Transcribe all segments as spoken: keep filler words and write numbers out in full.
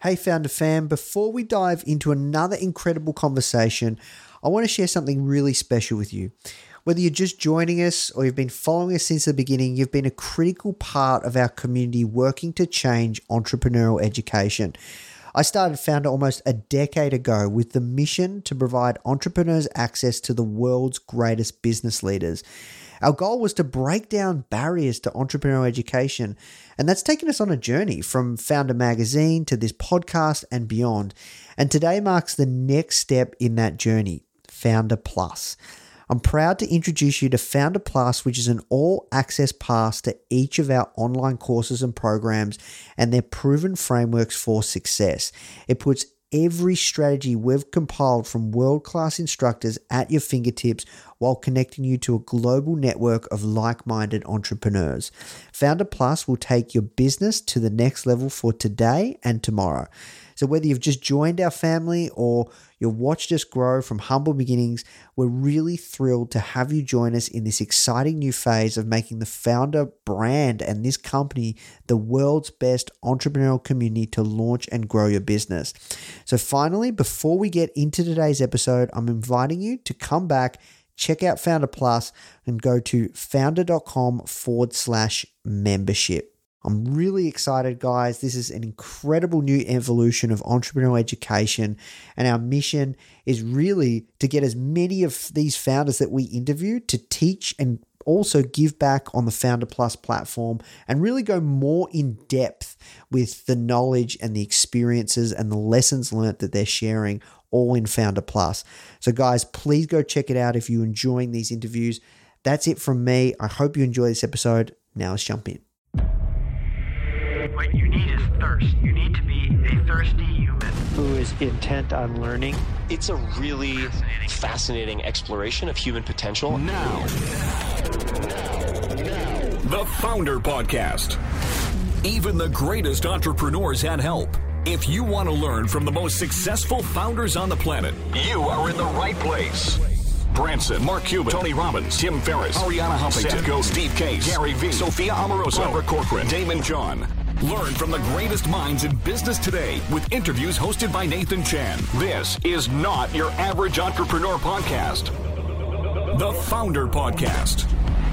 Hey Founder Fam, before we dive into another incredible conversation, I want to share something really special with you. Whether you're just joining us or you've been following us since the beginning, you've been a critical part of our community working to change entrepreneurial education. I started Founder almost a decade ago with the mission to provide entrepreneurs access to the world's greatest business leaders. Our goal was to break down barriers to entrepreneurial education, and that's taken us on a journey from Founder Magazine to this podcast and beyond. And today marks the next step in that journey, Founder Plus. I'm proud to introduce you to Founder Plus, which is an all-access pass to each of our online courses and programs and their proven frameworks for success. It puts every strategy we've compiled from world-class instructors at your fingertips while connecting you to a global network of like-minded entrepreneurs. Founder Plus will take your business to the next level for today and tomorrow. So whether you've just joined our family or you've watched us grow from humble beginnings, we're really thrilled to have you join us in this exciting new phase of making the Founder brand and this company the world's best entrepreneurial community to launch and grow your business. So finally, before we get into today's episode, I'm inviting you to come back, check out Founder Plus, and go to founder.com forward slash membership. I'm really excited, guys. This is an incredible new evolution of entrepreneurial education, and our mission is really to get as many of these founders that we interview to teach and also give back on the Founder Plus platform and really go more in depth with the knowledge and the experiences and the lessons learned that they're sharing all in Founder Plus. So guys, please go check it out if you're enjoying these interviews. That's it from me. I hope you enjoy this episode. Now let's jump in. What you need is thirst. You need to be a thirsty human who is intent on learning. It's a really fascinating, fascinating exploration of human potential. Now, the Founder Podcast. Even the greatest entrepreneurs had help. If you want to learn from the most successful founders on the planet, you are in the right place. Branson, Mark Cuban, Tony Robbins, Tim Ferriss, Ariana Huffington, Seth Godin, Steve Case, Gary Vee, Sophia Amoruso, Barbara Corcoran, Damon John. Learn from the greatest minds in business today with interviews hosted by Nathan Chan. This is not your average entrepreneur podcast. The Founder Podcast.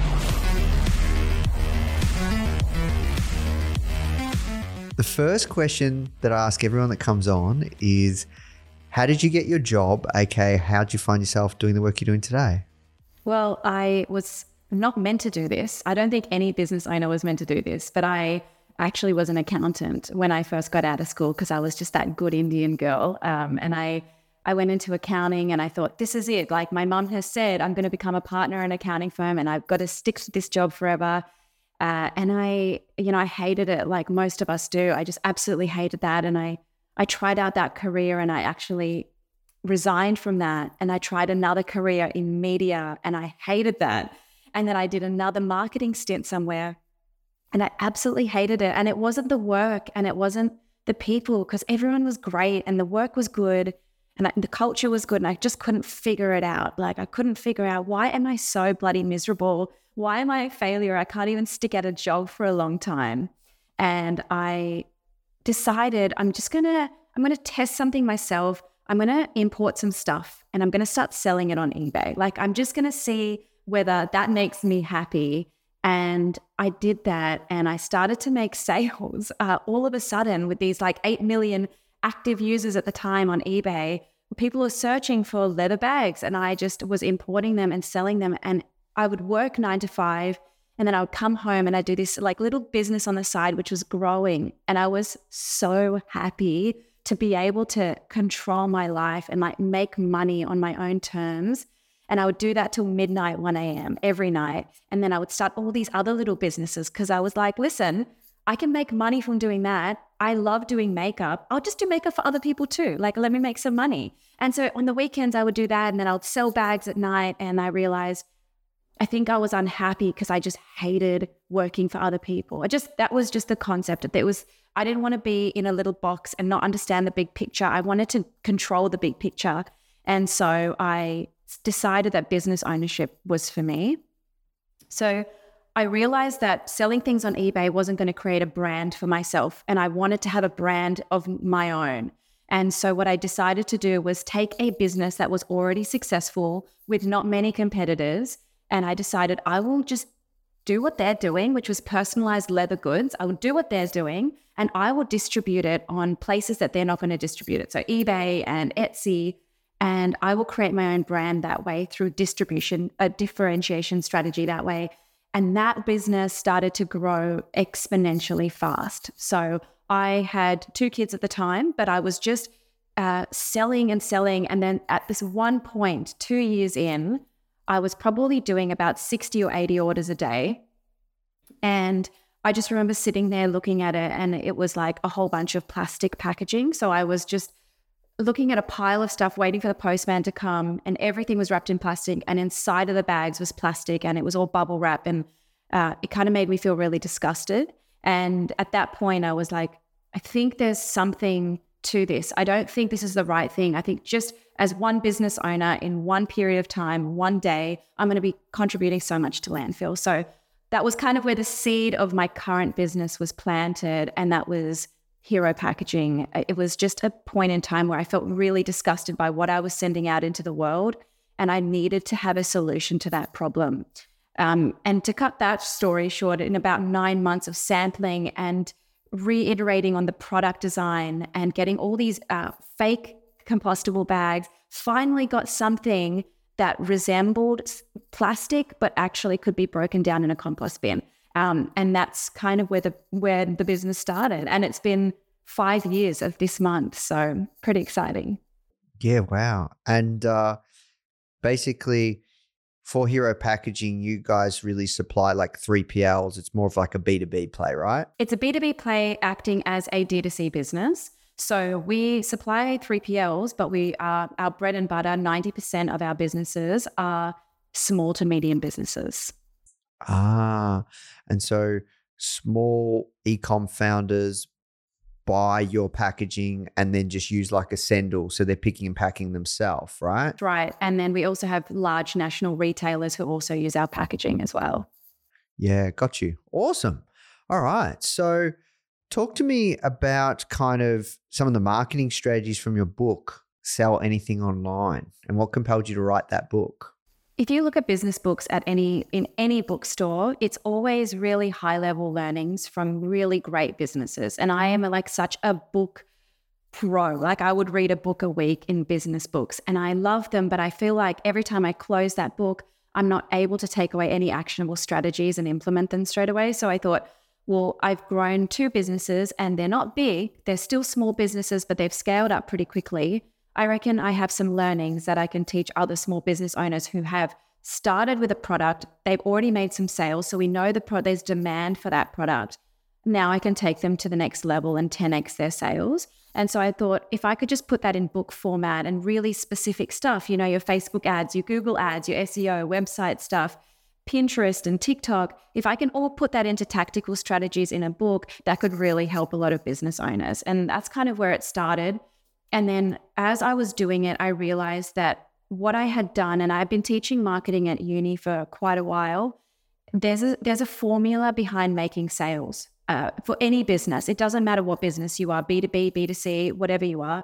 The first question that I ask everyone that comes on is, how did you get your job? A K A, how did you find yourself doing the work you're doing today? Well, I was not meant to do this. I don't think any business owner was meant to do this, but I actually was an accountant when I first got out of school because I was just that good Indian girl. Um, and I, I went into accounting and I thought, this is it. Like my mom has said, I'm going to become a partner in an accounting firm and I've got to stick to this job forever. Uh, and I, you know, I hated it like most of us do. I just absolutely hated that. And I, I tried out that career and I actually resigned from that. And I tried another career in media and I hated that. And then I did another marketing stint somewhere and I absolutely hated it. And it wasn't the work and it wasn't the people, because everyone was great and the work was good and I, the culture was good. And I just couldn't figure it out. Like I couldn't figure out, why am I so bloody miserable? Why am I a failure? I can't even stick at a job for a long time. And I decided I'm just going to, I'm going to test something myself. I'm going to import some stuff and I'm going to start selling it on eBay. Like I'm just going to see whether that makes me happy. And I did that and I started to make sales uh, all of a sudden with these like eight million active users at the time on eBay. People were searching for leather bags and I just was importing them and selling them. And I would work nine to five and then I would come home and I'd do this like little business on the side, which was growing. And I was so happy to be able to control my life and like make money on my own terms. And I would do that till midnight, one a.m. every night. And then I would start all these other little businesses because I was like, listen, I can make money from doing that. I love doing makeup. I'll just do makeup for other people too. Like, let me make some money. And so on the weekends I would do that. And then I would sell bags at night. And I realized I think I was unhappy because I just hated working for other people. I just, that was just the concept. It was, I didn't want to be in a little box and not understand the big picture. I wanted to control the big picture. And so I decided that business ownership was for me. So I realized that selling things on eBay wasn't going to create a brand for myself, and I wanted to have a brand of my own. And so what I decided to do was take a business that was already successful with not many competitors, and I decided I will just do what they're doing, which was personalized leather goods. I will do what they're doing, and I will distribute it on places that they're not going to distribute it. So eBay and Etsy, and I will create my own brand that way through distribution, a differentiation strategy that way. And that business started to grow exponentially fast. So I had two kids at the time, but I was just uh, selling and selling. And then at this one point, two years in, I was probably doing about sixty or eighty orders a day. And I just remember sitting there looking at it, and it was like a whole bunch of plastic packaging. So I was just looking at a pile of stuff, waiting for the postman to come, and everything was wrapped in plastic, and inside of the bags was plastic, and it was all bubble wrap. And uh, it kind of made me feel really disgusted. And at that point, I was like, I think there's something to this. I don't think this is the right thing. I think just as one business owner in one period of time, one day, I'm going to be contributing so much to landfill. So that was kind of where the seed of my current business was planted, and that was Hero Packaging. It was just a point in time where I felt really disgusted by what I was sending out into the world, and I needed to have a solution to that problem. Um, and to cut that story short, in about nine months of sampling and reiterating on the product design and getting all these uh, fake compostable bags, finally got something that resembled plastic but actually could be broken down in a compost bin. Um, and that's kind of where the where the business started. And it's been five years of this month, so pretty exciting. Yeah, wow. And uh, basically for Hero Packaging, you guys really supply like three P Ls. It's more of like a B two B play, right? It's a B two B play acting as a D two C business. So we supply three P Ls, but we are, our bread and butter, ninety percent of our businesses are small to medium businesses. Ah, and so small e-com founders buy your packaging and then just use like a sendle. So they're picking and packing themselves, right? Right. And then we also have large national retailers who also use our packaging as well. Yeah, got you. Awesome. All right. So talk to me about kind of some of the marketing strategies from your book, Sell Anything Online, and what compelled you to write that book. If you look at business books at any in any bookstore, it's always really high level learnings from really great businesses. And I am like such a book pro. Like I would read a book a week in business books, and I love them. But I feel like every time I close that book, I'm not able to take away any actionable strategies and implement them straight away. So I thought, well, I've grown two businesses and they're not big. They're still small businesses, but they've scaled up pretty quickly. I reckon I have some learnings that I can teach other small business owners who have started with a product. They've already made some sales, so we know the pro- there's demand for that product. Now I can take them to the next level and ten x their sales. And so I thought if I could just put that in book format and really specific stuff, you know, your Facebook ads, your Google ads, your S E O, website stuff, Pinterest and TikTok, if I can all put that into tactical strategies in a book, that could really help a lot of business owners. And that's kind of where it started. And then as I was doing it, I realized that what I had done, and I've been teaching marketing at uni for quite a while, there's a, there's a formula behind making sales uh, for any business. It doesn't matter what business you are, B two B, B two C, whatever you are.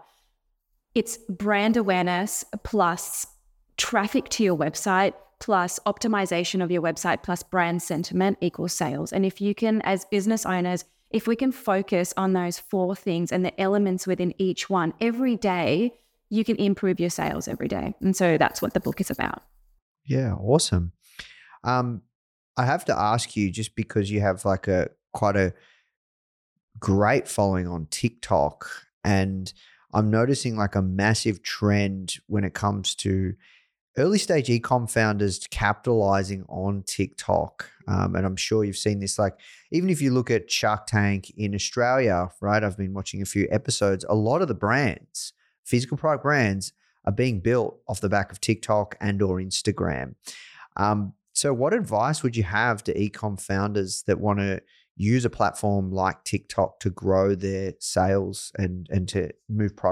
It's brand awareness plus traffic to your website plus optimization of your website plus brand sentiment equals sales. And if you can, as business owners, if we can focus on those four things and the elements within each one every day, you can improve your sales every day. And so that's what the book is about. Yeah, awesome. Um, I have to ask you, just because you have like a quite a great following on TikTok, and I'm noticing like a massive trend when it comes to early stage e-com founders capitalizing on TikTok. Um, and I'm sure you've seen this, like, even if you look at Shark Tank in Australia, right? I've been watching a few episodes. A lot of the brands, physical product brands, are being built off the back of TikTok and or Instagram. Um, so what advice would you have to e-com founders that want to use a platform like TikTok to grow their sales and, and to move product?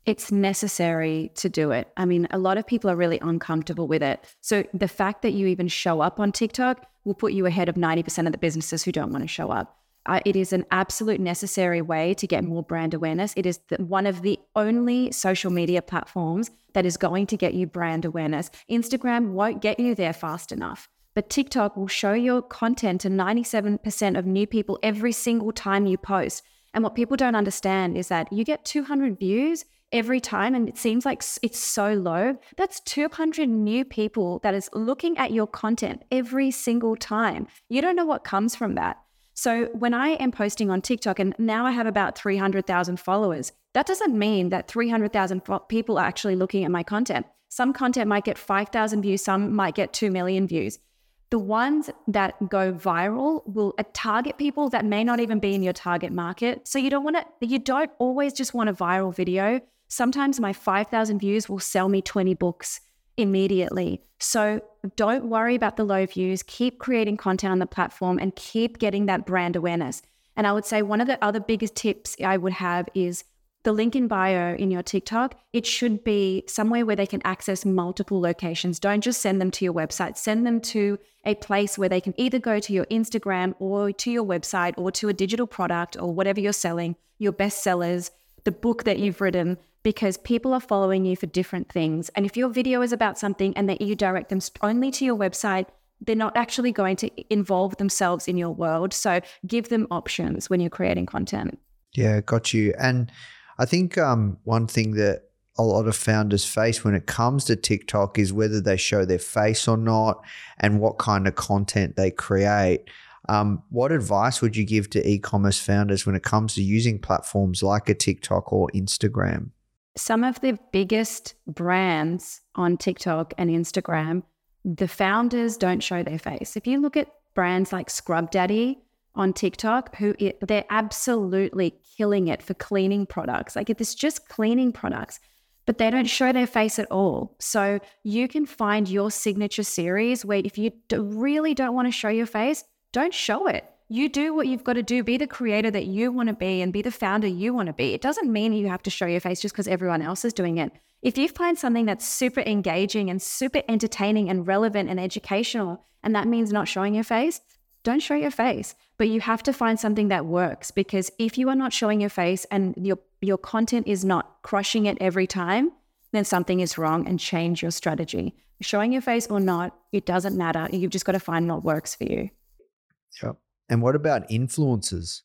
It's necessary to do it. I mean, a lot of people are really uncomfortable with it. So the fact that you even show up on TikTok will put you ahead of ninety percent of the businesses who don't want to show up. Uh, it is an absolute necessary way to get more brand awareness. It is the, one of the only social media platforms that is going to get you brand awareness. Instagram won't get you there fast enough, but TikTok will show your content to ninety-seven percent of new people every single time you post. And what people don't understand is that you get two hundred views every time, and it seems like it's so low. That's two hundred new people that is looking at your content every single time. You don't know what comes from that. So when I am posting on TikTok, and now I have about three hundred thousand followers, that doesn't mean that three hundred thousand people are actually looking at my content. Some content might get five thousand views, some might get two million views. The ones that go viral will target people that may not even be in your target market. So you don't want to, you don't always just want a viral video. Sometimes my five thousand views will sell me twenty books immediately. So don't worry about the low views. Keep creating content on the platform and keep getting that brand awareness. And I would say one of the other biggest tips I would have is the link in bio in your TikTok. It should be somewhere where they can access multiple locations. Don't just send them to your website. Send them to a place where they can either go to your Instagram or to your website or to a digital product or whatever you're selling, your best sellers, the book that you've written, because people are following you for different things. And if your video is about something and that you direct them only to your website, they're not actually going to involve themselves in your world. So give them options when you're creating content. Yeah, got you. And I think um, one thing that a lot of founders face when it comes to TikTok is whether they show their face or not and what kind of content they create. Um, what advice would you give to e-commerce founders when it comes to using platforms like a TikTok or Instagram? Some of the biggest brands on TikTok and Instagram, the founders don't show their face. If you look at brands like Scrub Daddy on TikTok, who it, they're absolutely killing it for cleaning products. Like it's just cleaning products, but they don't show their face at all. So you can find your signature series where if you do really don't want to show your face, don't show it. You do what you've got to do. Be the creator that you want to be and be the founder you want to be. It doesn't mean you have to show your face just because everyone else is doing it. If you find something that's super engaging and super entertaining and relevant and educational, and that means not showing your face, don't show your face. But you have to find something that works, because if you are not showing your face and your, your content is not crushing it every time, then something is wrong, and change your strategy. Showing your face or not, it doesn't matter. You've just got to find what works for you. Yep. And what about influencers?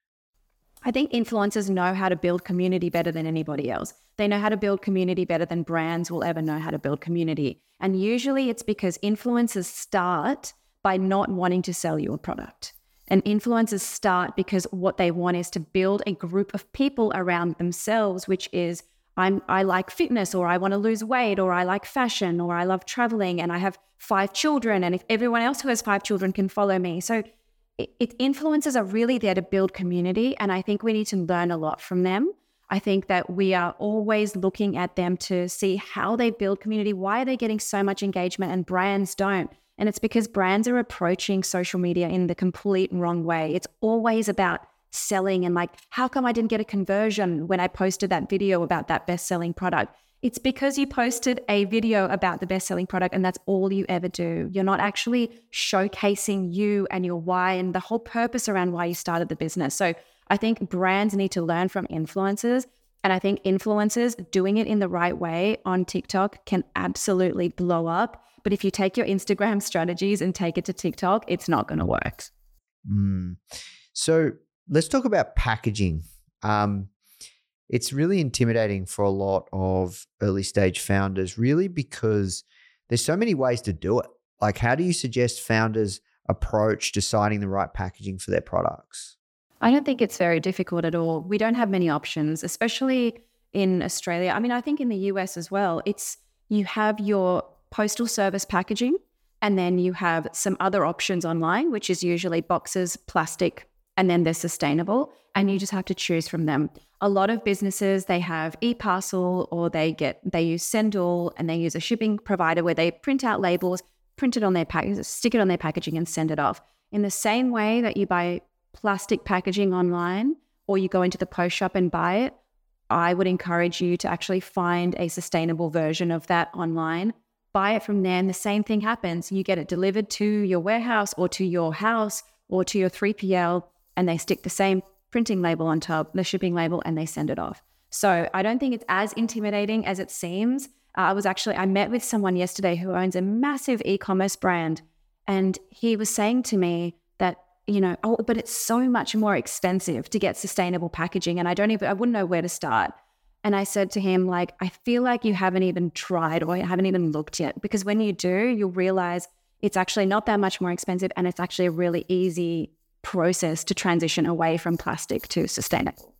I think influencers know how to build community better than anybody else. They know how to build community better than brands will ever know how to build community. And usually it's because influencers start by not wanting to sell you a product. And influencers start because what they want is to build a group of people around themselves, which is, I'm, I like fitness, or I want to lose weight, or I like fashion, or I love traveling, and I have five children. And if everyone else who has five children can follow me. So it, it influencers are really there to build community. And I think we need to learn a lot from them. I think that we are always looking at them to see how they build community. Why are they getting so much engagement and brands don't? And it's because brands are approaching social media in the complete wrong way. It's always about selling and like, how come I didn't get a conversion when I posted that video about that best-selling product? It's because you posted a video about the best-selling product and that's all you ever do. You're not actually showcasing you and your why and the whole purpose around why you started the business. So I think brands need to learn from influencers. And I think influencers doing it in the right way on TikTok can absolutely blow up. But if you take your Instagram strategies and take it to TikTok, it's not going to work. Mm. So let's talk about packaging. Um, it's really intimidating for a lot of early stage founders, really, because there's so many ways to do it. Like, how do you suggest founders approach deciding the right packaging for their products? I don't think it's very difficult at all. We don't have many options, especially in Australia. I mean, I think in the U S as well, it's you have your postal service packaging, and then you have some other options online, which is usually boxes, plastic, and then they're sustainable, and you just have to choose from them. A lot of businesses, they have eParcel, or they get they use Sendall, and they use a shipping provider where they print out labels, print it on their package, stick it on their packaging, and send it off. In the same way that you buy plastic packaging online, or you go into the post shop and buy it, I would encourage you to actually find a sustainable version of that online, buy it from there, and the same thing happens. You get it delivered to your warehouse or to your house or to your three P L, and they stick the same printing label on top, the shipping label, and they send it off. So I don't think it's as intimidating as it seems. Uh, I was actually, I met with someone yesterday who owns a massive e-commerce brand, and he was saying to me that, you know, oh, but it's so much more expensive to get sustainable packaging, and I don't even, I wouldn't know where to start. And I said to him, like, I feel like you haven't even tried or you haven't even looked yet, because when you do, you'll realize it's actually not that much more expensive, and it's actually a really easy process to transition away from plastic to sustainable.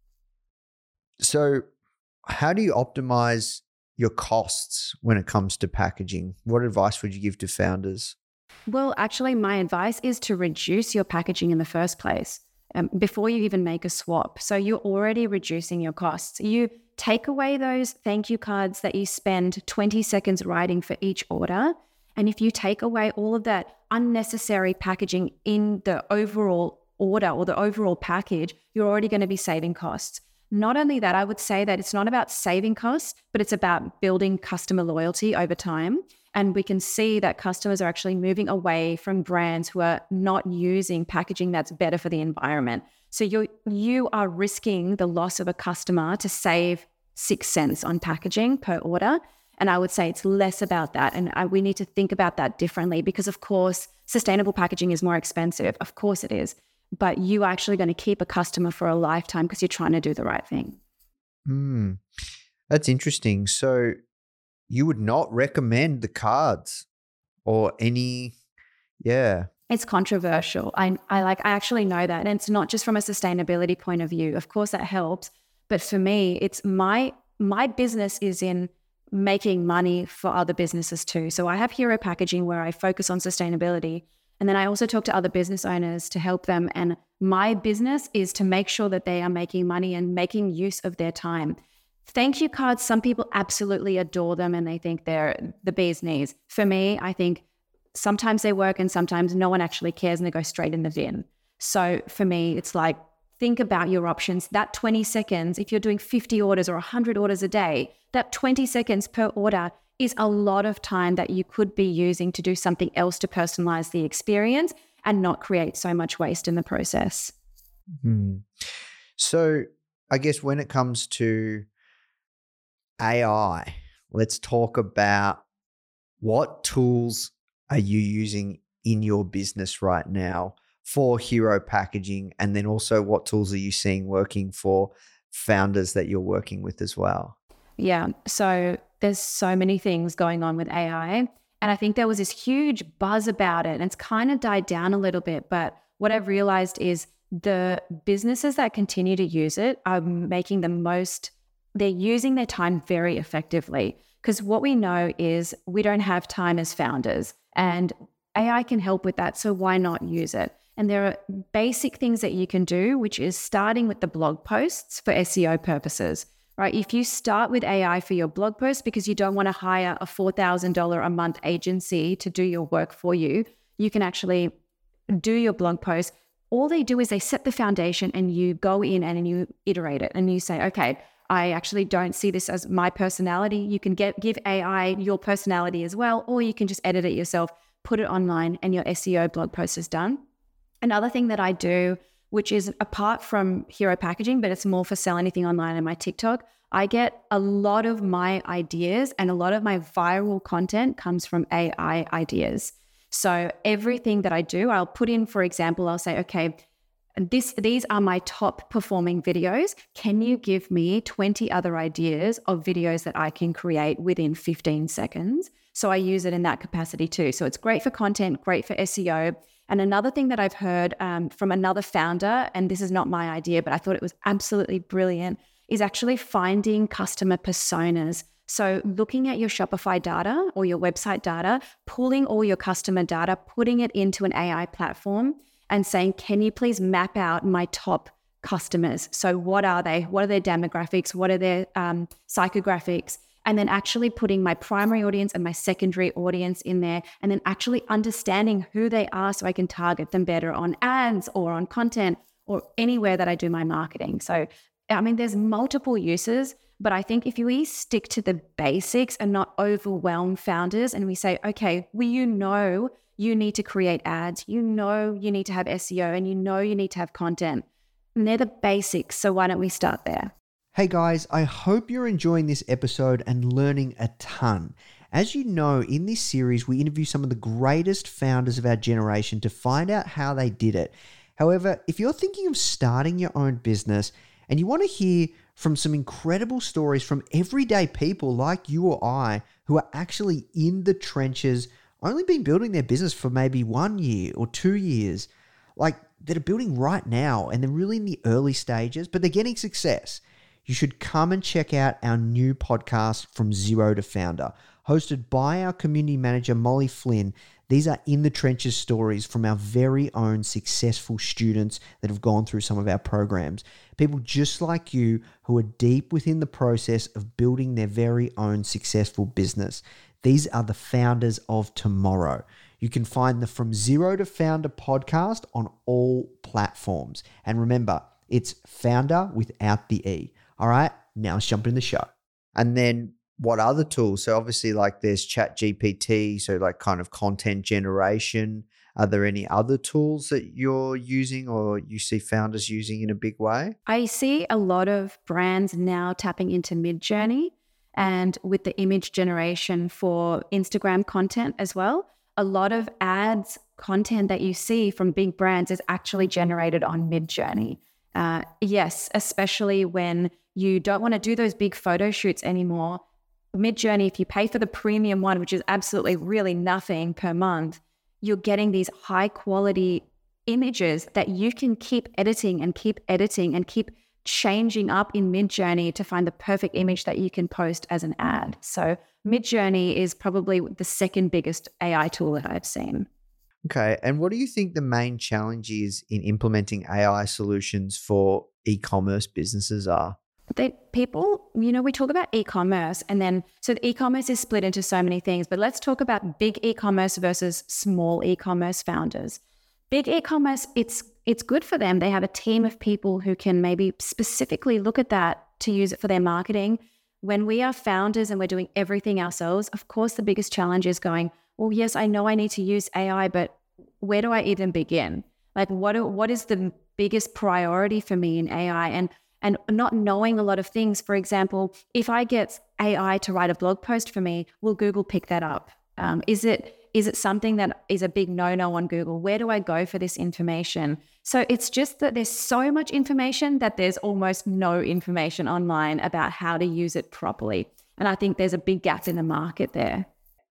So how do you optimize your costs when it comes to packaging? What advice would you give to founders? Well, actually, my advice is to reduce your packaging in the first place um, before you even make a swap. So you're already reducing your costs. You take away those thank you cards that you spend twenty seconds writing for each order. And if you take away all of that unnecessary packaging in the overall order or the overall package, you're already going to be saving costs. Not only that, I would say that it's not about saving costs, but it's about building customer loyalty over time. And we can see that customers are actually moving away from brands who are not using packaging that's better for the environment. So you you are risking the loss of a customer to save six cents on packaging per order. And I would say it's less about that. And I, we need to think about that differently, because of course, sustainable packaging is more expensive. Of course it is. But you are actually going to keep a customer for a lifetime because you're trying to do the right thing. Hmm. That's interesting. So you would not recommend the cards or any, yeah. It's controversial. I, I like, I actually know that. And it's not just from a sustainability point of view. Of course that helps. But for me, it's my, my business is in making money for other businesses too. So I have Hero Packaging where I focus on sustainability. And then I also talk to other business owners to help them. And my business is to make sure that they are making money and making use of their time. Thank you cards, some people absolutely adore them and they think they're the bee's knees. For me, I think sometimes they work and sometimes no one actually cares and they go straight in the bin. So for me, it's like, think about your options. That twenty seconds, if you're doing fifty orders or one hundred orders a day, that twenty seconds per order is a lot of time that you could be using to do something else to personalize the experience and not create so much waste in the process. Hmm. So I guess when it comes to A I, let's talk about what tools are you using in your business right now for Hero Packaging, and then also what tools are you seeing working for founders that you're working with as well? Yeah, so there's so many things going on with A I, and I think there was this huge buzz about it and it's kind of died down a little bit, but what I've realized is the businesses that continue to use it are making the most, they're using their time very effectively, because what we know is we don't have time as founders and A I can help with that, so why not use it? And there are basic things that you can do, which is starting with the blog posts for S E O purposes, right? If you start with A I for your blog posts because you don't want to hire a four thousand dollars a month agency to do your work for you, you can actually do your blog posts. All they do is they set the foundation and you go in and you iterate it and you say, okay, I actually don't see this as my personality. You can get give A I your personality as well, or you can just edit it yourself, put it online, and your S E O blog post is done. Another thing that I do, which is apart from Hero Packaging, but it's more for Sell Anything Online and my TikTok, I get a lot of my ideas and a lot of my viral content comes from A I ideas. So everything that I do, I'll put in, for example, I'll say, okay, this these are my top performing videos. Can you give me twenty other ideas of videos that I can create within fifteen seconds? So I use it in that capacity too. So it's great for content, great for S E O. And another thing that I've heard um, from another founder, and this is not my idea, but I thought it was absolutely brilliant, is actually finding customer personas. So looking at your Shopify data or your website data, pulling all your customer data, putting it into an A I platform and saying, can you please map out my top customers? So what are they? What are their demographics? What are their um, psychographics? And then actually putting my primary audience and my secondary audience in there, and then actually understanding who they are so I can target them better on ads or on content or anywhere that I do my marketing. So I mean, there's multiple uses, but I think if we stick to the basics and not overwhelm founders and we say, okay, well, you know, you need to create ads, you know, you need to have S E O, and you know, you need to have content. And they're the basics. So why don't we start there? Hey guys, I hope you're enjoying this episode and learning a ton. As you know, in this series, we interview some of the greatest founders of our generation to find out how they did it. However, if you're thinking of starting your own business and you want to hear from some incredible stories from everyday people like you or I who are actually in the trenches, only been building their business for maybe one year or two years, like that are building right now and they're really in the early stages, but they're getting success, you should come and check out our new podcast, From Zero to Founder, hosted by our community manager, Molly Flynn. These are in the trenches stories from our very own successful students that have gone through some of our programs. People just like you who are deep within the process of building their very own successful business. These are the founders of tomorrow. You can find the From Zero to Founder podcast on all platforms. And remember, it's founder without the E. All right, now let's jump in the show. And then what other tools? So obviously like there's ChatGPT, so like kind of content generation. Are there any other tools that you're using or you see founders using in a big way? I see a lot of brands now tapping into Midjourney and with the image generation for Instagram content as well. A lot of ads content that you see from big brands is actually generated on Midjourney. Uh, yes, especially when you don't want to do those big photo shoots anymore. Midjourney, if you pay for the premium one, which is absolutely really nothing per month, you're getting these high quality images that you can keep editing and keep editing and keep changing up in Midjourney to find the perfect image that you can post as an ad. So Midjourney is probably the second biggest A I tool that I've seen. Okay. And what do you think the main challenge is in implementing A I solutions for e-commerce businesses are? They, people, you know, we talk about e-commerce and then, so the e-commerce is split into so many things, but let's talk about big e-commerce versus small e-commerce founders. Big e-commerce, it's it's good for them. They have a team of people who can maybe specifically look at that to use it for their marketing. When we are founders and we're doing everything ourselves, of course, the biggest challenge is going, well, yes, I know I need to use A I, but where do I even begin? Like, what what is the biggest priority for me in A I? And and not knowing a lot of things. For example, if I get A I to write a blog post for me, will Google pick that up? Um, is it is it something that is a big no-no on Google? Where do I go for this information? So it's just that there's so much information that there's almost no information online about how to use it properly. And I think there's a big gap in the market there.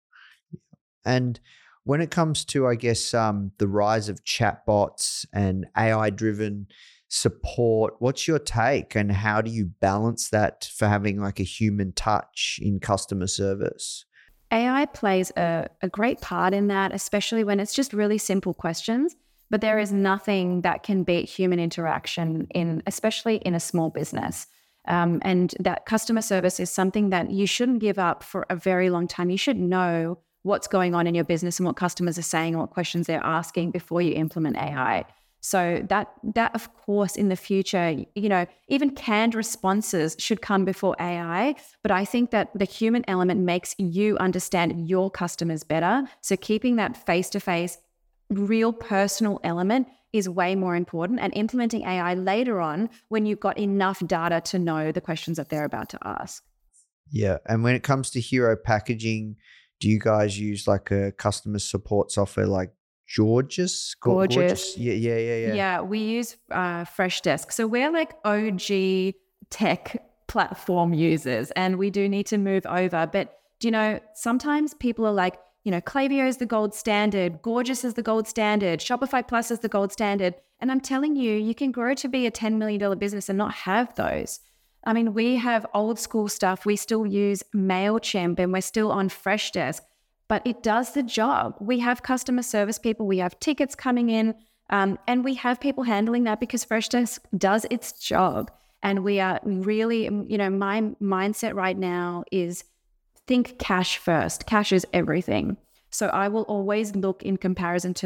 And when it comes to, I guess, um, the rise of chatbots and A I-driven support, what's your take and how do you balance that for having like a human touch in customer service? A I plays a, a great part in that, especially when it's just really simple questions, but there is nothing that can beat human interaction in, especially in a small business. Um, and that customer service is something that you shouldn't give up for a very long time. You should know what's going on in your business and what customers are saying and what questions they're asking before you implement A I. So that, that of course, in the future, you know, even canned responses should come before A I. But I think that the human element makes you understand your customers better. So keeping that face-to-face, real personal element is way more important, and implementing A I later on when you've got enough data to know the questions that they're about to ask. Yeah. And when it comes to Hero Packaging, do you guys use like a customer support software like Gorgias? Gorgias. Gorgias? Yeah, yeah, yeah, yeah. Yeah, we use uh, Freshdesk. So we're like O G tech platform users, and we do need to move over. But, you know, sometimes people are like, you know, Klaviyo is the gold standard, Gorgias is the gold standard, Shopify Plus is the gold standard. And I'm telling you, you can grow to be a ten million dollars business and not have those. I mean, we have old school stuff. We still use MailChimp and we're still on Freshdesk. But it does the job. We have customer service people, we have tickets coming in, um, and we have people handling that because Freshdesk does its job. And we are really, you know, my mindset right now is think cash first. Cash is everything. So I will always look in comparison to, look,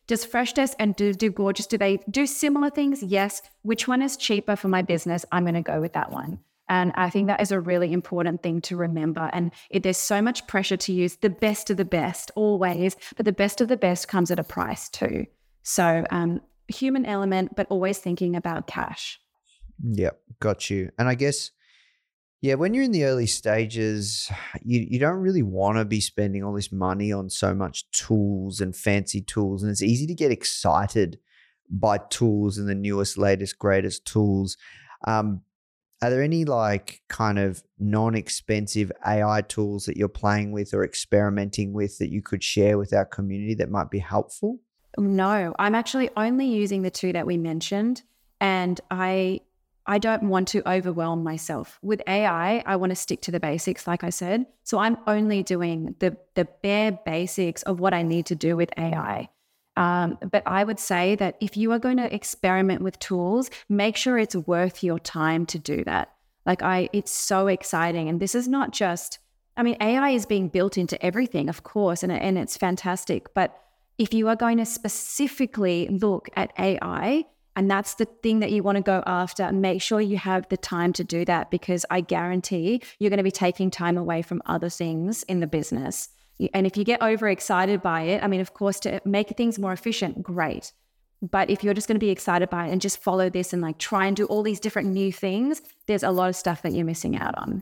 Does Freshdesk and Do Do Gorgeous, do they do similar things? Yes. Which one is cheaper for my business? I'm going to go with that one. And I think that is a really important thing to remember. And it, there's so much pressure to use the best of the best always, but the best of the best comes at a price too. So um, human element, but always thinking about cash. Yep, got you. And I guess, yeah, when you're in the early stages, you, you don't really want to be spending all this money on so much tools and fancy tools. And it's easy to get excited by tools and the newest, latest, greatest tools. Um, Are there any like kind of non-expensive A I tools that you're playing with or experimenting with that you could share with our community that might be helpful? No, I'm actually only using the two that we mentioned, and I I don't want to overwhelm myself. With A I, I want to stick to the basics, like I said. So I'm only doing the the bare basics of what I need to do with A I. Um, but I would say that if you are going to experiment with tools, make sure it's worth your time to do that. Like I, it's so exciting. And this is not just, I mean, A I is being built into everything, of course, and, and it's fantastic. But if you are going to specifically look at A I, and that's the thing that you want to go after, make sure you have the time to do that, because I guarantee you're going to be taking time away from other things in the business. And if you get overexcited by it, I mean, of course, to make things more efficient, great. But if you're just going to be excited by it and just follow this and like try and do all these different new things, there's a lot of stuff that you're missing out on.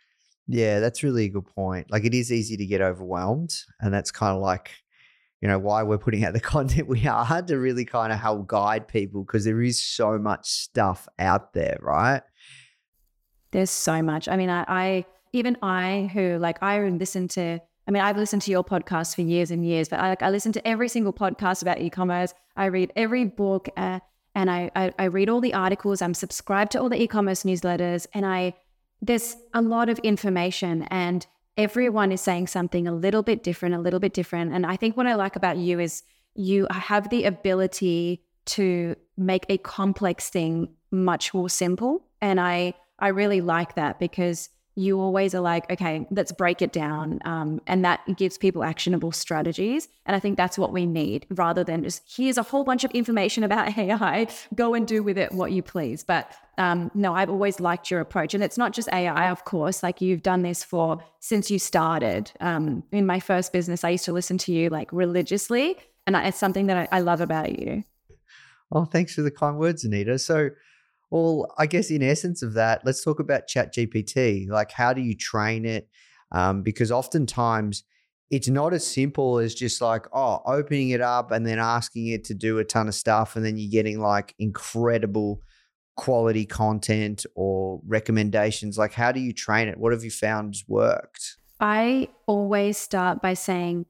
Yeah, that's really a good point. Like it is easy to get overwhelmed, and that's kind of like, you know, why we're putting out the content we are, to really kind of help guide people, because there is so much stuff out there, right? There's so much. I mean, I, I even I who like I listen to, I mean, I've listened to your podcast for years and years, but I, like, I listen to every single podcast about e-commerce. I read every book uh, and I, I, I read all the articles. I'm subscribed to all the e-commerce newsletters, and I there's a lot of information, and everyone is saying something a little bit different, a little bit different. And I think what I like about you is you have the ability to make a complex thing much more simple. And I, I really like that, because you always are like, okay, let's break it down. Um, and that gives people actionable strategies. And I think that's what we need, rather than just here's a whole bunch of information about A I, go and do with it what you please. But um, no, I've always liked your approach. And it's not just A I, of course, like you've done this for since you started. Um, in my first business, I used to listen to you like religiously. And it's something that I, I love about you. Oh, thanks for the kind words, Anita. So, well, I guess in essence of that, let's talk about ChatGPT. Like, how do you train it? Um, because oftentimes it's not as simple as just like, oh, opening it up and then asking it to do a ton of stuff, and then you're getting like incredible quality content or recommendations. Like, how do you train it? What have you found has worked? I always start by saying,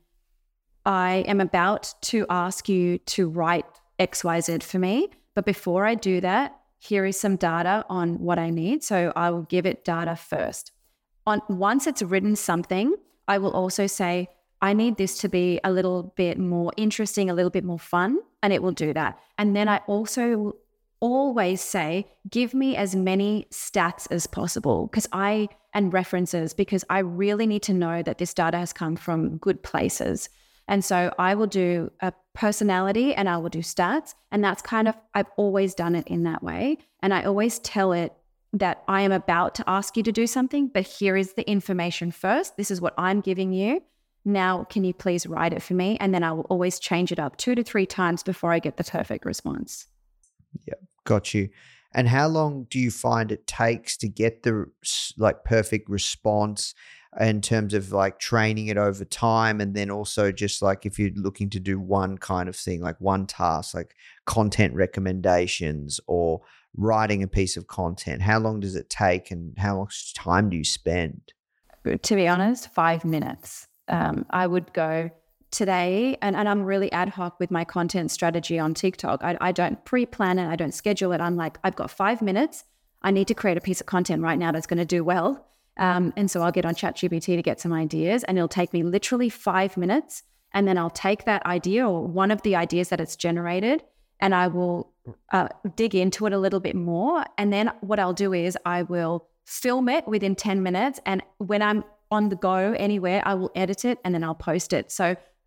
I am about to ask you to write X Y Z for me. But before I do that, here is some data on what I need. So I will give it data first. On once it's written something, I will also say, I need this to be a little bit more interesting, a little bit more fun, and it will do that. And then I also always say, give me as many stats as possible, because I and references, because I really need to know that this data has come from good places. And so I will do a personality and I will do stats. And that's kind of, I've always done it in that way. And I always tell it that I am about to ask you to do something, but here is the information first. This is what I'm giving you. Now, can you please write it for me? And then I will always change it up two to three times before I get the perfect response. Yep, got you. And how long do you find it takes to get the like perfect response in terms of like training it over time? And then also just like if you're looking to do one kind of thing, like one task, like content recommendations or writing a piece of content, how long does it take and how much time do you spend? To be honest, five minutes. Um, I would go today, and, and I'm really ad hoc with my content strategy on TikTok. I, I don't pre-plan it. I don't schedule it. I'm like, I've got five minutes. I need to create a piece of content right now that's going to do well. Um, and so I'll get on ChatGPT to get some ideas, and it'll take me literally five minutes. And then I'll take that idea or one of the ideas that it's generated, and I will uh, dig into it a little bit more. And then what I'll do is I will film it within ten minutes. And when I'm on the go anywhere, I will edit it and then I'll post it. So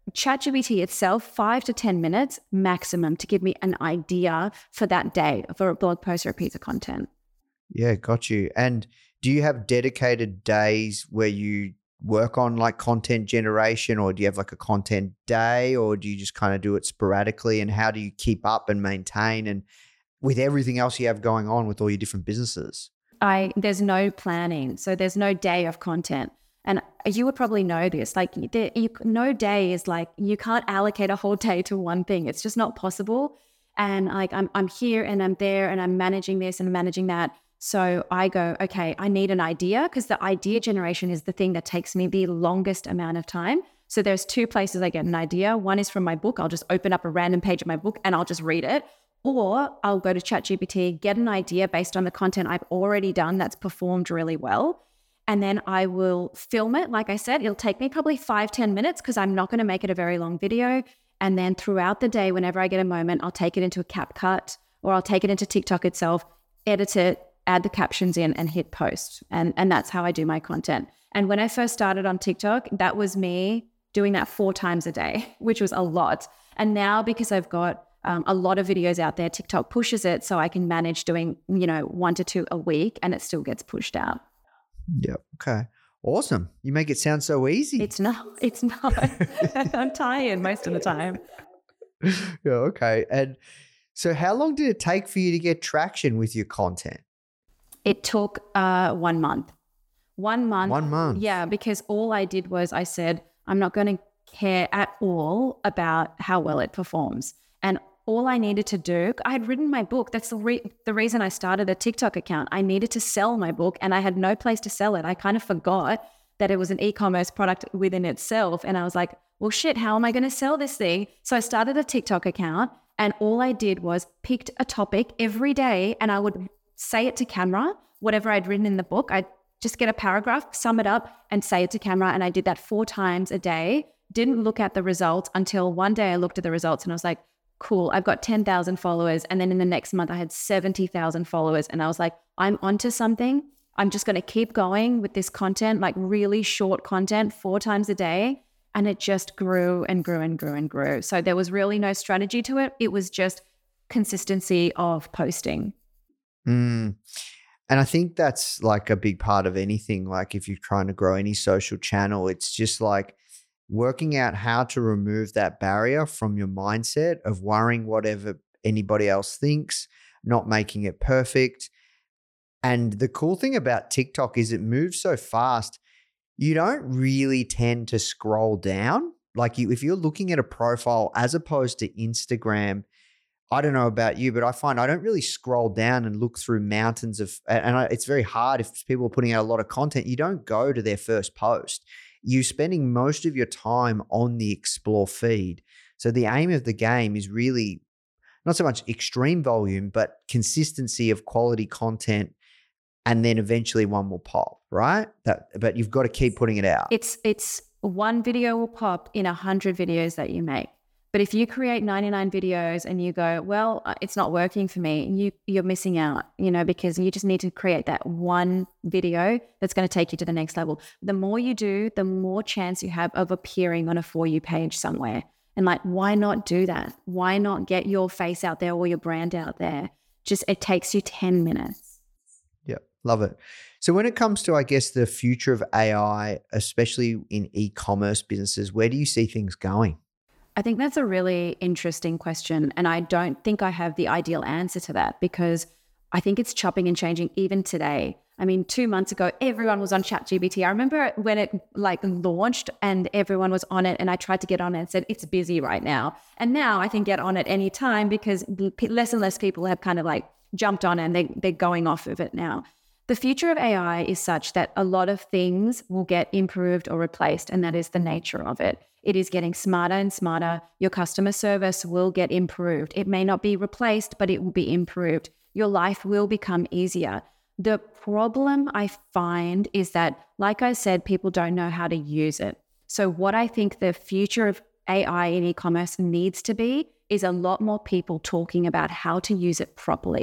ChatGPT itself, five to ten minutes maximum to give me an idea for that day for a blog post or a piece of content. Yeah, got you. And do you have dedicated days where you work on like content generation, or do you have like a content day, or do you just kind of do it sporadically? And how do you keep up and maintain and with everything else you have going on with all your different businesses? I there's no planning. So there's no day of content. And you would probably know this, like there, you, no day is like, you can't allocate a whole day to one thing. It's just not possible. And like, I'm, I'm here and I'm there and I'm managing this and managing that. So I go, okay, I need an idea, because the idea generation is the thing that takes me the longest amount of time. So there's two places I get an idea. One is from my book. I'll just open up a random page of my book and I'll just read it. Or I'll go to ChatGPT, get an idea based on the content I've already done that's performed really well. And then I will film it. Like I said, it'll take me probably five, ten minutes because I'm not going to make it a very long video. And then throughout the day, whenever I get a moment, I'll take it into a CapCut or I'll take it into TikTok itself, edit it, add the captions in and hit post. And, and that's how I do my content. And when I first started on TikTok, that was me doing that four times a day, which was a lot. And now because I've got um, a lot of videos out there, TikTok pushes it so I can manage doing, you know, one to two a week and it still gets pushed out. Yeah. Okay. Awesome. You make it sound so easy. It's not. It's not. I'm tired most of the time. Yeah. Okay. And so how long did it take for you to get traction with your content? It took uh, one month. One month. One month. Yeah, because all I did was I said, I'm not going to care at all about how well it performs. And all I needed to do, I had written my book. That's the, re- the reason I started a TikTok account. I needed to sell my book and I had no place to sell it. I kind of forgot that it was an e-commerce product within itself. And I was like, well, shit, how am I going to sell this thing? So I started a TikTok account and all I did was picked a topic every day and I would say it to camera, whatever I'd written in the book. I'd just get a paragraph, sum it up and say it to camera. And I did that four times a day. Didn't look at the results until one day I looked at the results and I was like, cool, I've got ten thousand followers. And then in the next month I had seventy thousand followers. And I was like, I'm onto something. I'm just going to keep going with this content, like really short content, four times a day. And it just grew and grew and grew and grew. So there was really no strategy to it. It was just consistency of posting. Mm. And I think that's like a big part of anything. Like if you're trying to grow any social channel, it's just like working out how to remove that barrier from your mindset of worrying whatever anybody else thinks, not making it perfect. And the cool thing about TikTok is it moves so fast, you don't really tend to scroll down. Like you, if you're looking at a profile as opposed to Instagram, I don't know about you, but I find I don't really scroll down and look through mountains of, and I, it's very hard if people are putting out a lot of content, you don't go to their first post. You're spending most of your time on the explore feed. So the aim of the game is really not so much extreme volume, but consistency of quality content. And then eventually one will pop, right? That, but you've got to keep putting it out. It's, it's one video will pop in a hundred videos that you make. But if you create ninety-nine videos and you go, well, it's not working for me, you, you're missing out, you know, because you just need to create that one video that's going to take you to the next level. The more you do, the more chance you have of appearing on a For You page somewhere. And like, why not do that? Why not get your face out there or your brand out there? Just, it takes you ten minutes. Yep. Love it. So when it comes to, I guess, the future of A I, especially in e-commerce businesses, where do you see things going? I think that's a really interesting question. And I don't think I have the ideal answer to that because I think it's chopping and changing even today. I mean, two months ago, everyone was on ChatGPT. I remember when it like launched and everyone was on it and I tried to get on it and said, it's busy right now. And now I can get on it anytime because less and less people have kind of like jumped on it and they, they're going off of it now. The future of A I is such that a lot of things will get improved or replaced, and that is the nature of it. It is getting smarter and smarter. Your customer service will get improved. It may not be replaced, but it will be improved. Your life will become easier. The problem I find is that, like I said, people don't know how to use it. So what I think the future of A I in e-commerce needs to be is a lot more people talking about how to use it properly.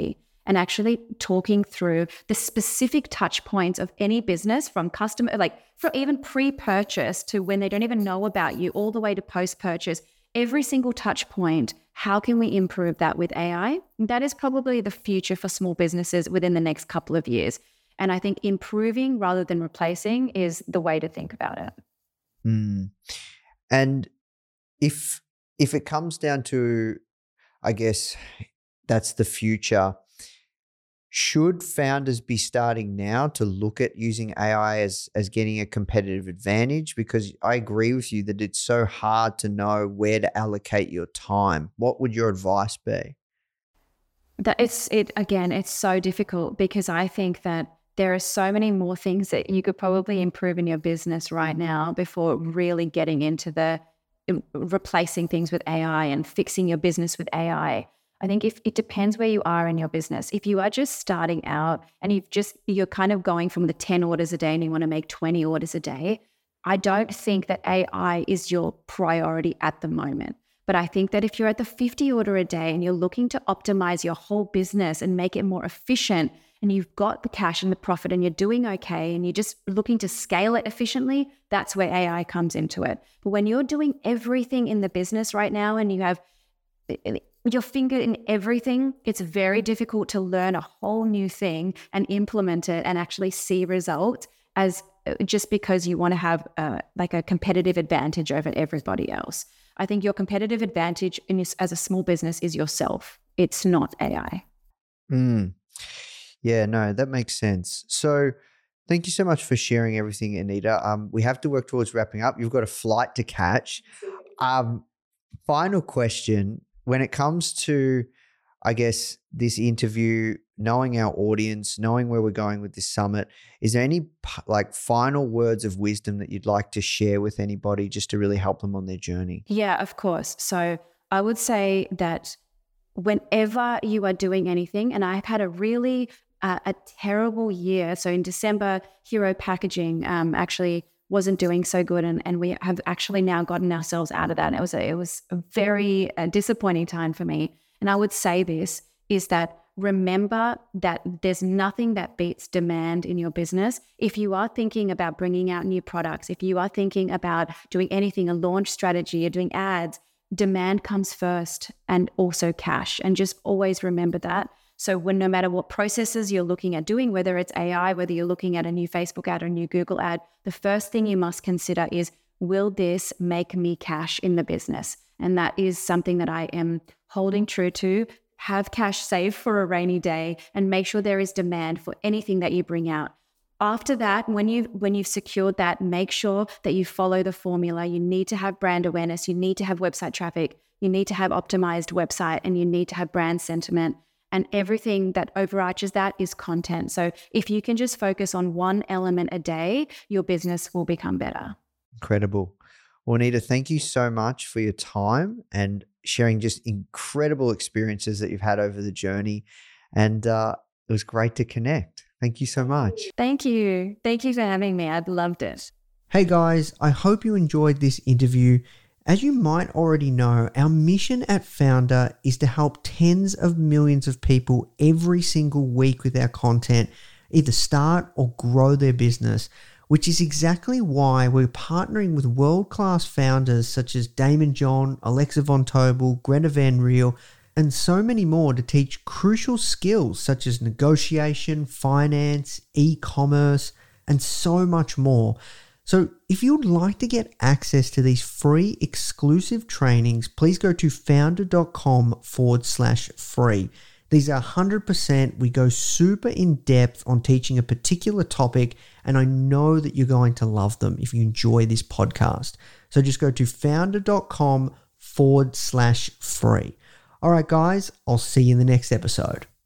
and actually talking through the specific touch points of any business, from customer, like from even pre-purchase to when they don't even know about you, all the way to post-purchase. Every single touch point, how can we improve that with A I? That is probably the future for small businesses within the next couple of years. And I think improving rather than replacing is the way to think about it. Mm. And if if it comes down to, I guess, that's the future, should founders be starting now to look at using A I as, as getting a competitive advantage? Because I agree with you that it's so hard to know where to allocate your time. What would your advice be? That it's it again, it's so difficult, because I think that there are so many more things that you could probably improve in your business right now before really getting into the replacing things with A I and fixing your business with A I. I think if it depends where you are in your business. If you are just starting out and you've just, you're kind of going from the ten orders a day and you want to make twenty orders a day, I don't think that A I is your priority at the moment. But I think that if you're at the fifty order a day and you're looking to optimize your whole business and make it more efficient, and you've got the cash and the profit and you're doing okay and you're just looking to scale it efficiently, that's where A I comes into it. But when you're doing everything in the business right now and you have your finger in everything, it's very difficult to learn a whole new thing and implement it and actually see results as just because you want to have uh, like a competitive advantage over everybody else. I think your competitive advantage in this, as a small business, is yourself. It's not A I. Mm. Yeah, no, that makes sense. So thank you so much for sharing everything, Anita. Um, we have to work towards wrapping up. You've got a flight to catch. Um, final question. When it comes to, I guess, this interview, knowing our audience, knowing where we're going with this summit, is there any like final words of wisdom that you'd like to share with anybody just to really help them on their journey? Yeah, of course. So I would say that whenever you are doing anything, and I've had a really uh, a terrible year. So in December, Hero Packaging um, actually wasn't doing so good, and, and we have actually now gotten ourselves out of that. It was a, it was a very uh, disappointing time for me. And I would say this is that remember that there's nothing that beats demand in your business. If you are thinking about bringing out new products, if you are thinking about doing anything, a launch strategy, or doing ads, demand comes first, and also cash. And just always remember that. So when no matter what processes you're looking at doing, whether it's A I, whether you're looking at a new Facebook ad or a new Google ad, the first thing you must consider is, will this make me cash in the business? And that is something that I am holding true to. Have cash saved for a rainy day and make sure there is demand for anything that you bring out. After that, when you when you've secured that, make sure that you follow the formula. You need to have brand awareness, you need to have website traffic, you need to have optimized website, and you need to have brand sentiment. And everything that overarches that is content. So if you can just focus on one element a day, your business will become better. Incredible. Well, Anita, thank you so much for your time and sharing just incredible experiences that you've had over the journey. And uh, it was great to connect. Thank you so much. Thank you. Thank you for having me. I've loved it. Hey guys, I hope you enjoyed this interview. As you might already know, our mission at Foundr is to help tens of millions of people every single week with our content, either start or grow their business, which is exactly why we're partnering with world-class founders such as Daymond John, Alexa Von Tobel, Greta Van Riel, and so many more to teach crucial skills such as negotiation, finance, e-commerce, and so much more. So if you'd like to get access to these free exclusive trainings, please go to foundr.com forward slash free. These are one hundred percent. We go super in depth on teaching a particular topic, and I know that you're going to love them if you enjoy this podcast. So just go to foundr.com forward slash free. All right, guys, I'll see you in the next episode.